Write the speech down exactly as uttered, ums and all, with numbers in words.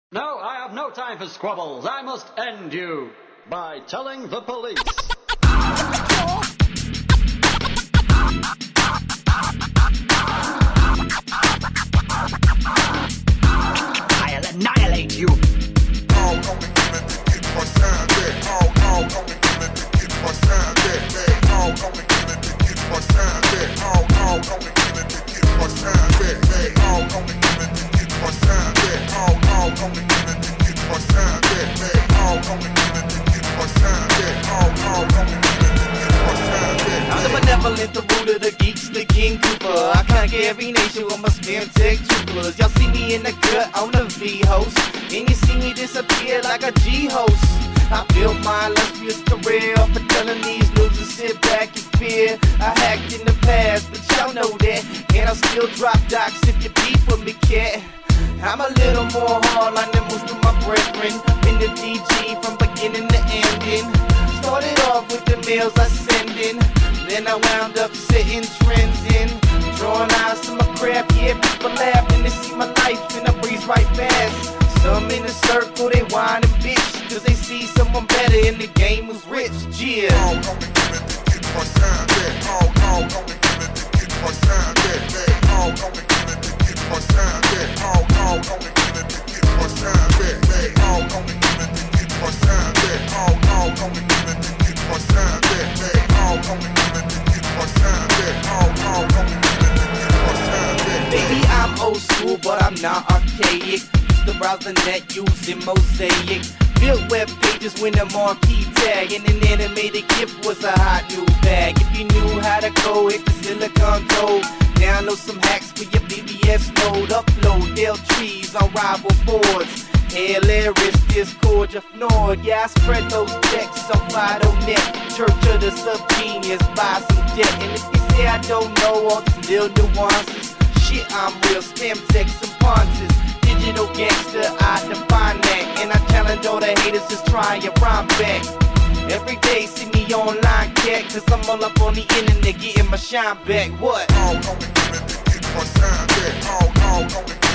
No, I have no time for squabbles. I must end you by telling the police. I'll annihilate you. I'm the benevolent, the root of the geeks, the King Cooper. I conquer every nation with my spam tech troopers. Y'all see me in the cut on the V-host, and you see me disappear like a G-host. I built my illustrious career off of telling these news and sit back in fear. I hacked in the past, but y'all know that, and I still drop docs if you beef with me, cat. I'm a little more hardline than most of my brethren. Been the D G from beginning to ending. Started off with the mails I send in, then I wound up setting trends in. Drawing eyes to my craft, yeah, people laugh when they see my life, and I breeze right past. Some in the circle, they whine and bitch, cause they see someone better and the game was rich, yeah. Baby, I'm old school, but I'm not archaic. Used to browse the net using Mosaic. Built web pages when the marquee tag, and an animated GIF was a hot new bag. If you knew how to code, hit the silicon code. Download some hacks for your B B S node. Upload Dell trees on rival boards. Hilarious Discord, you're floored. Yeah, I spread those texts on Fido net. Church of the Subgenius, buy some debt. And if you say I don't know all these little nuances, shit, I'm real. Spam texts and ponces. Digital gangster, I define that. And I challenge all the haters, just try and rhyme back. Every day, see me online, cat, cause I'm all up on the internet, getting my shine back. What?